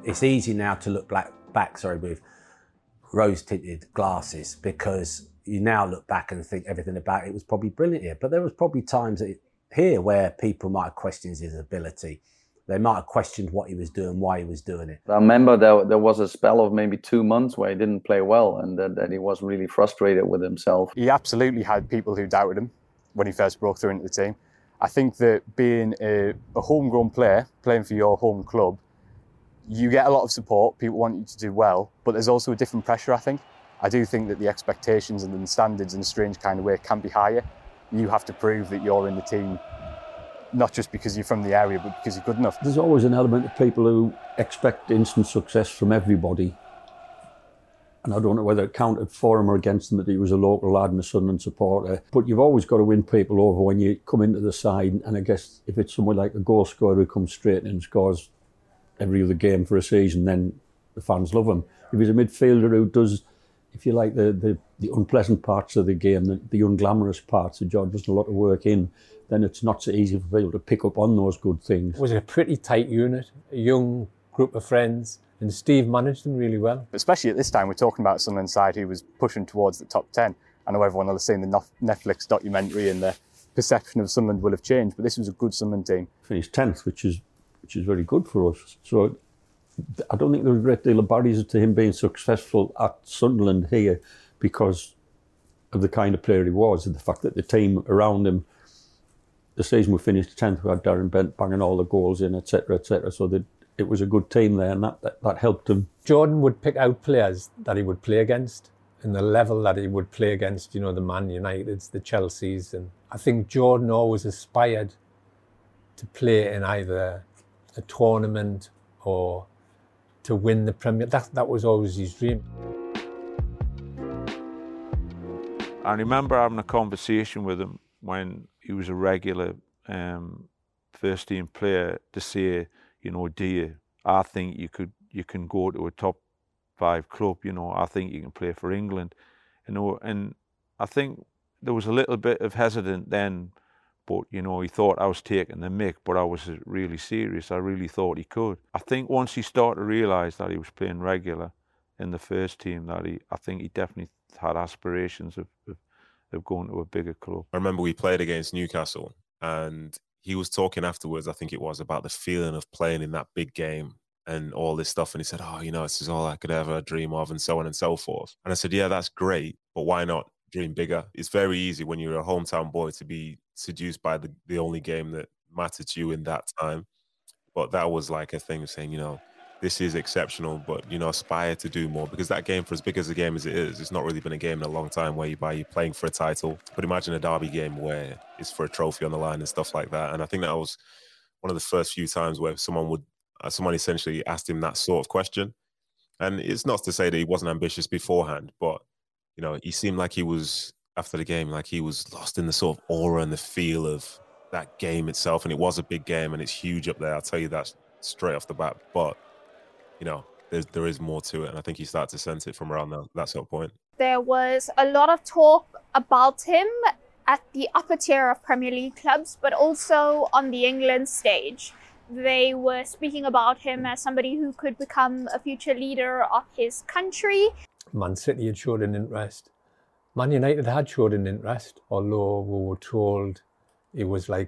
It's easy now to look back with rose-tinted glasses, because you now look back and think everything about it was probably brilliant here. But there was probably times here where people might have questioned his ability. They might have questioned what he was doing, why he was doing it. I remember there was a spell of maybe 2 months where he didn't play well, and that he was really frustrated with himself. He absolutely had people who doubted him when he first broke through into the team. I think that being a homegrown player, playing for your home club, you get a lot of support, people want you to do well, but there's also a different pressure, I think. I do think that the expectations and the standards in a strange kind of way can be higher. You have to prove that you're in the team, not just because you're from the area, but because you're good enough. There's always an element of people who expect instant success from everybody. And I don't know whether it counted for him or against him that he was a local lad and a Sunderland supporter. But you've always got to win people over when you come into the side. And I guess if it's someone like a goal scorer who comes straight in and scores every other game for a season, then the fans love him. If he's a midfielder who does, if you like, the unpleasant parts of the game, the unglamorous parts, the job does a lot of work in, then it's not so easy for people to pick up on those good things. It was a pretty tight unit, a young group of friends, and Steve managed them really well. Especially at this time, we're talking about a Sunderland side who was pushing towards the top 10. I know everyone will have seen the Netflix documentary and the perception of Sunderland will have changed, but this was a good Sunderland team. Finished 10th, which is very good for us. So I don't think there's a great deal of barriers to him being successful at Sunderland here because of the kind of player he was and the fact that the team around him, the season we finished 10th, we had Darren Bent banging all the goals in, etc., etc. So that it was a good team there, and that helped him. Jordan would pick out players that he would play against and the level that he would play against, you know, the Man Uniteds, the Chelseas. And I think Jordan always aspired to play in either a tournament or to win the Premier. That was always his dream. I remember having a conversation with him when he was a regular first team player to say, you know, dear, I think you can go to a top 5 club, you know, I think you can play for England, you know, and I think there was a little bit of hesitant then, but, you know, he thought I was taking the mick, but I was really serious. I really thought he could. I think once he started to realise that he was playing regular in the first team, that I think he definitely had aspirations of going to a bigger club. I remember we played against Newcastle and he was talking afterwards, I think it was, about the feeling of playing in that big game and all this stuff. And he said, oh, you know, this is all I could ever dream of and so on and so forth. And I said, yeah, that's great, but why not dream bigger? It's very easy when you're a hometown boy to be seduced by the only game that mattered to you in that time. But that was like a thing of saying, you know, this is exceptional, but, you know, aspire to do more, because that game, for as big as the game as it is, it's not really been a game in a long time where you're playing for a title. But imagine a derby game where it's for a trophy on the line and stuff like that. And I think that was one of the first few times where someone essentially asked him that sort of question. And it's not to say that he wasn't ambitious beforehand, but, you know, he seemed like he was, after the game, like he was lost in the sort of aura and the feel of that game itself. And it was a big game and it's huge up there. I'll tell you that straight off the bat. But, you know, there is more to it. And I think he started to sense it from around that sort of point. There was a lot of talk about him at the upper tier of Premier League clubs, but also on the England stage. They were speaking about him as somebody who could become a future leader of his country. Man City had showed an interest. Man United had showed an interest, although we were told it was like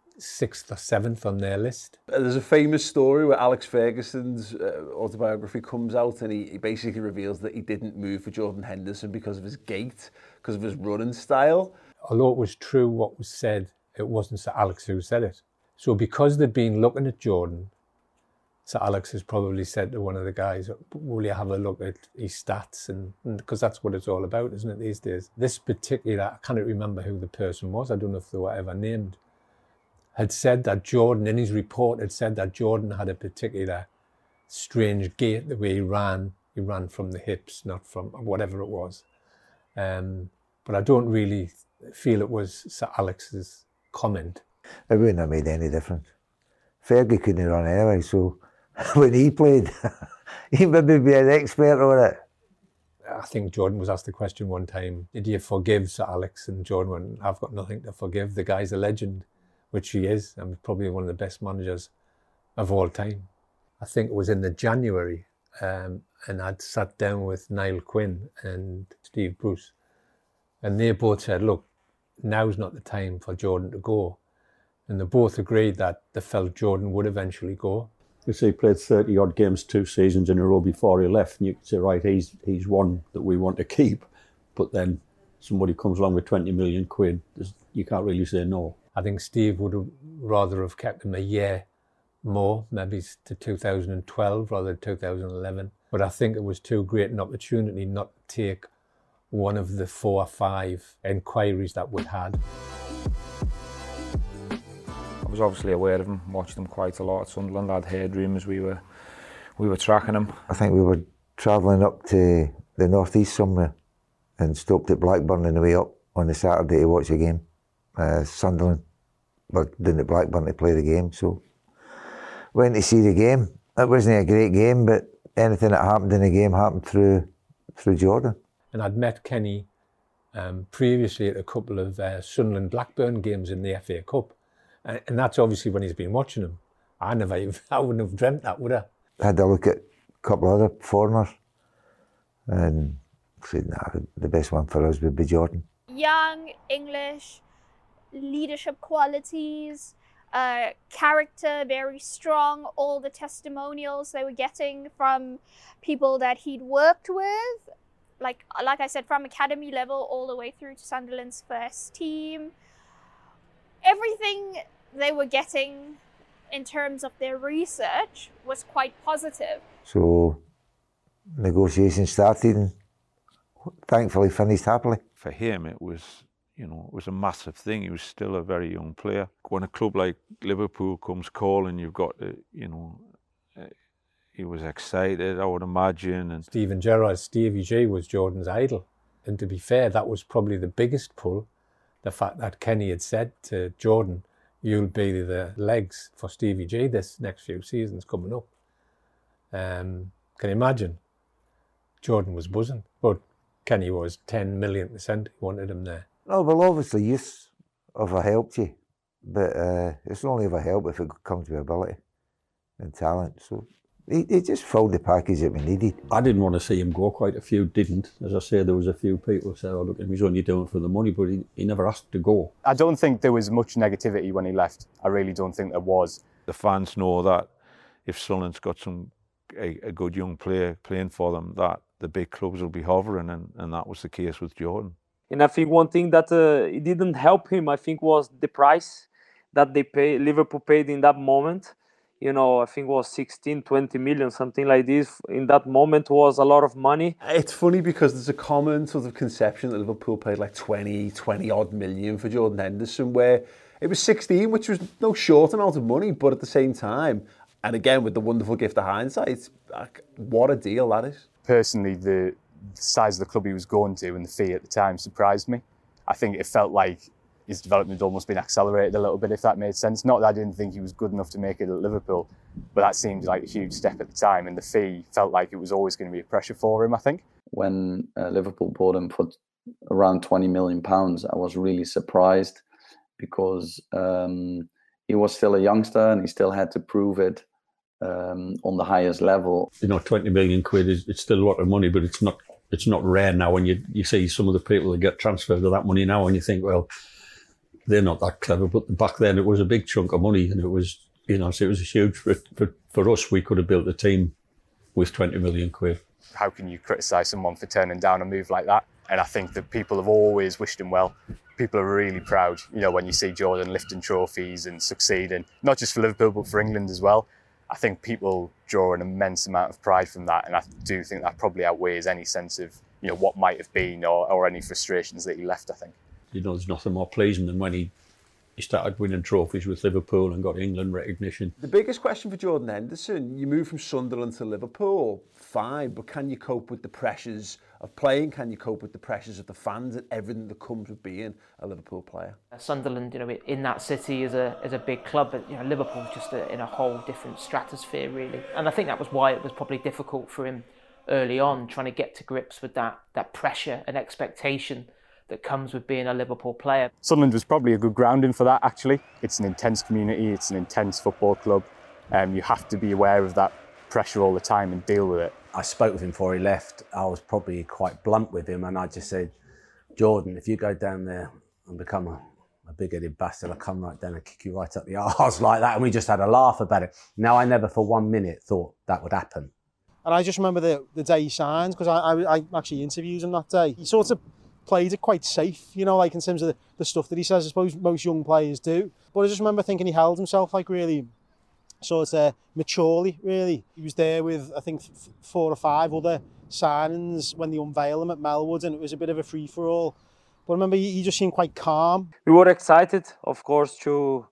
6th or 7th on their list. There's a famous story where Alex Ferguson's autobiography comes out and he basically reveals that he didn't move for Jordan Henderson because of his gait, because of his running style. Although it was true what was said, it wasn't Sir Alex who said it. So because they'd been looking at Jordan, Sir Alex has probably said to one of the guys, will you have a look at his stats? And because that's what it's all about, isn't it, these days? This particular, I can't remember who the person was, I don't know if they were ever named, had said that Jordan, in his report, had said that Jordan had a particular strange gait, the way he ran from the hips, not from whatever it was. But I don't really feel it was Sir Alex's comment. It wouldn't have made any difference. Fergie couldn't run anyway, so when he played, he maybe be an expert on it. I think Jordan was asked the question one time, did you forgive Sir Alex? And Jordan went, I've got nothing to forgive. The guy's a legend, which he is, and probably one of the best managers of all time. I think it was in the January, and I'd sat down with Niall Quinn and Steve Bruce, and they both said, look, now's not the time for Jordan to go. And they both agreed that they felt Jordan would eventually go. You see, he played 30-odd games 2 seasons in a row before he left, and you could say, right, he's one that we want to keep. But then somebody comes along with 20 million quid, you can't really say no. I think Steve would have rather have kept him a year more, maybe to 2012 rather than 2011. But I think it was too great an opportunity not to take one of the 4 or 5 inquiries that we'd had. I was obviously aware of him, watched him quite a lot at Sunderland. I'd heard rumours we were tracking him. I think we were travelling up to the northeast somewhere and stopped at Blackburn on the way up on the Saturday to watch a game. Sunderland were down at Blackburn to play the game, so went to see the game. It wasn't a great game, but anything that happened in the game happened through Jordan. And I'd met Kenny previously at a couple of Sunderland-Blackburn games in the FA Cup. And that's obviously when he's been watching him. I wouldn't have dreamt that, would I? Had a look at a couple of other foreigners and said, nah, the best one for us would be Jordan. Young, English, leadership qualities, character, very strong, all the testimonials they were getting from people that he'd worked with. Like I said, from academy level all the way through to Sunderland's first team. Everything they were getting in terms of their research was quite positive. So negotiations started and thankfully finished happily. For him, it was a massive thing. He was still a very young player. When a club like Liverpool comes calling, you've got to, he was excited, I would imagine. And Steven Gerrard, Stevie G was Jordan's idol. And to be fair, that was probably the biggest pull. The fact that Kenny had said to Jordan, you'll be the legs for Stevie G this next few seasons coming up. Can you imagine? Jordan was buzzing, but Kenny was 10 million% wanted him there. No, well, obviously youth have helped you, but it's only ever help if it comes with ability and talent. So he just filled the package that we needed. I didn't want to see him go. Quite a few didn't. As I say, there was a few people who said, oh, look, he's only doing it for the money, but he never asked to go. I don't think there was much negativity when he left. I really don't think there was. The fans know that if Sunderland's got a good young player playing for them, that the big clubs will be hovering, and that was the case with Jordan. And I think one thing that it didn't help him, I think, was the price that Liverpool paid in that moment. I think it was 16, 20 million, something like this. In that moment was a lot of money. It's funny because there's a common sort of conception that Liverpool paid like 20 odd million for Jordan Henderson, where it was 16, which was no short amount of money, but at the same time, and again with the wonderful gift of hindsight, what a deal that is. Personally, the size of the club he was going to and the fee at the time surprised me. I think it felt like his development had almost been accelerated a little bit, if that made sense. Not that I didn't think he was good enough to make it at Liverpool, but that seemed like a huge step at the time, and the fee felt like it was always going to be a pressure for him, I think. When Liverpool bought him for around £20 million, I was really surprised because he was still a youngster and he still had to prove it on the highest level. 20 million quid it's still a lot of money, but it's not rare now when you see some of the people that get transferred to that money now, and you think, well, they're not that clever. But back then it was a big chunk of money, and it was, so it was a huge for us. We could have built a team with 20 million quid. How can you criticise someone for turning down a move like that? And I think that people have always wished him well. People are really proud, when you see Jordan lifting trophies and succeeding, not just for Liverpool, but for England as well. I think people draw an immense amount of pride from that, and I do think that probably outweighs any sense of what might have been or any frustrations that he left, I think. There's nothing more pleasing than when he started winning trophies with Liverpool and got England recognition. The biggest question for Jordan Henderson, you move from Sunderland to Liverpool, fine, but can you cope with the pressures of playing? Can you cope with the pressures of the fans and everything that comes with being a Liverpool player? Sunderland, in that city is a big club, but Liverpool's just in a whole different stratosphere, really. And I think that was why it was probably difficult for him early on, trying to get to grips with that pressure and expectation that comes with being a Liverpool player. Sunderland was probably a good grounding for that, actually. It's an intense community, it's an intense football club. You have to be aware of that pressure all the time and deal with it. I spoke with him before he left. I was probably quite blunt with him, and I just said, Jordan, if you go down there and become a big-headed bastard, I'll come right down and kick you right up the arse like that. And we just had a laugh about it. Now, I never for 1 minute thought that would happen. And I just remember the day he signed, because I actually interviewed him that day. He sort of played it quite safe, you know, like in terms of the stuff that he says, I suppose most young players do. But I just remember thinking he held himself like really sort of maturely, really. He was there with, I think, 4 or 5 other signings when they unveiled him at Melwood, and it was a bit of a free-for-all. But I remember he just seemed quite calm. We were excited, of course, to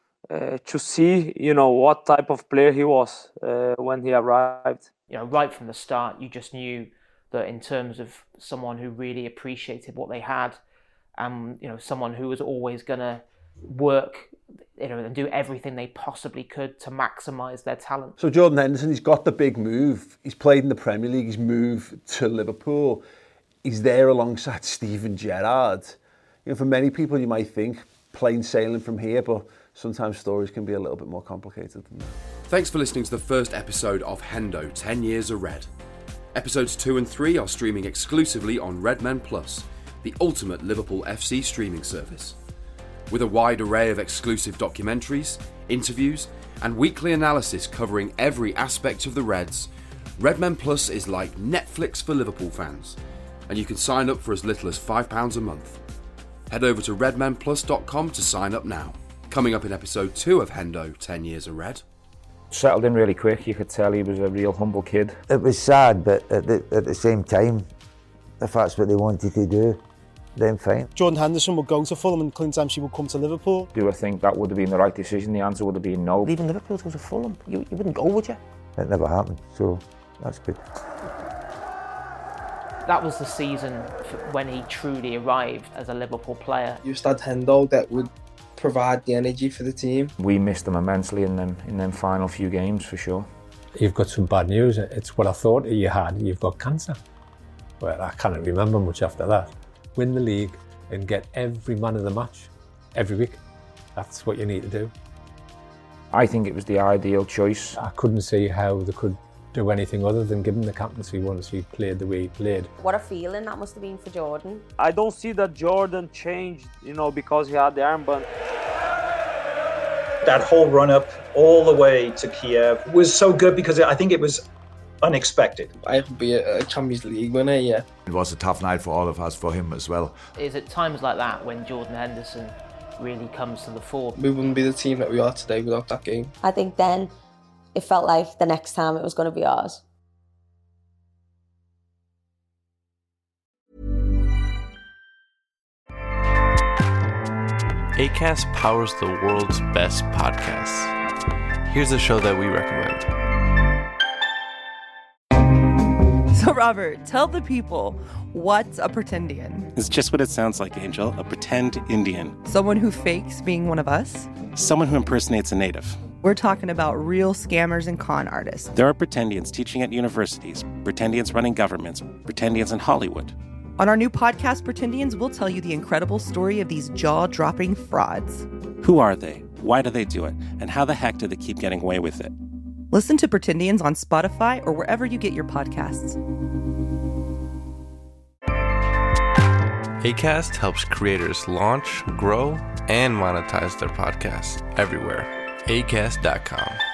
see, you know, what type of player he was when he arrived. You know, right from the start, you just knew that in terms of someone who really appreciated what they had, and you know, someone who was always going to work, you know, and do everything they possibly could to maximise their talent. So Jordan Henderson, he's got the big move. He's played in the Premier League. He's moved to Liverpool. He's there alongside Steven Gerrard. You know, for many people, you might think plain sailing from here, but sometimes stories can be a little bit more complicated than that. Thanks for listening to the first episode of Hendo 10 Years of Red. Episodes 2 and 3 are streaming exclusively on Redmen Plus, the ultimate Liverpool FC streaming service. With a wide array of exclusive documentaries, interviews, and weekly analysis covering every aspect of the Reds, Redmen Plus is like Netflix for Liverpool fans, and you can sign up for as little as £5 a month. Head over to redmenplus.com to sign up now. Coming up in episode 2 of Hendo 10 Years of Red. Settled in really quick. You could tell he was a real humble kid. It was sad, but at the same time, if that's what they wanted to do, then fine. Jordan Henderson would go to Fulham and Clint Dempsey would come to Liverpool. Do I think that would have been the right decision? The answer would have been no. Leaving Liverpool to go to Fulham, you wouldn't go, would you? It never happened, so that's good. That was the season when he truly arrived as a Liverpool player. You just had Hendo that would provide the energy for the team. We missed him immensely in them final few games, for sure. You've got some bad news. It's what I thought you had. You've got cancer. Well, I can't remember much after that. Win the league and get every man of the match every week. That's what you need to do. I think it was the ideal choice. I couldn't see how they could do anything other than give him the captaincy once he played the way he played. What a feeling that must have been for Jordan. I don't see that Jordan changed, you know, because he had the armband. That whole run-up all the way to Kiev was so good because I think it was unexpected. I could be a Champions League winner, yeah. It was a tough night for all of us, for him as well. It's at times like that when Jordan Henderson really comes to the fore. We wouldn't be the team that we are today without that game. I think then it felt like the next time it was going to be ours. Acast powers the world's best podcasts. Here's a show that we recommend. So, Robert, tell the people, what's a pretendian? It's just what it sounds like, Angel. A pretend Indian. Someone who fakes being one of us? Someone who impersonates a native. We're talking about real scammers and con artists. There are pretendians teaching at universities, pretendians running governments, pretendians in Hollywood. On our new podcast, Pretendians, we'll tell you the incredible story of these jaw-dropping frauds. Who are they? Why do they do it? And how the heck do they keep getting away with it? Listen to Pretendians on Spotify or wherever you get your podcasts. Acast helps creators launch, grow, and monetize their podcasts everywhere. Acast.com.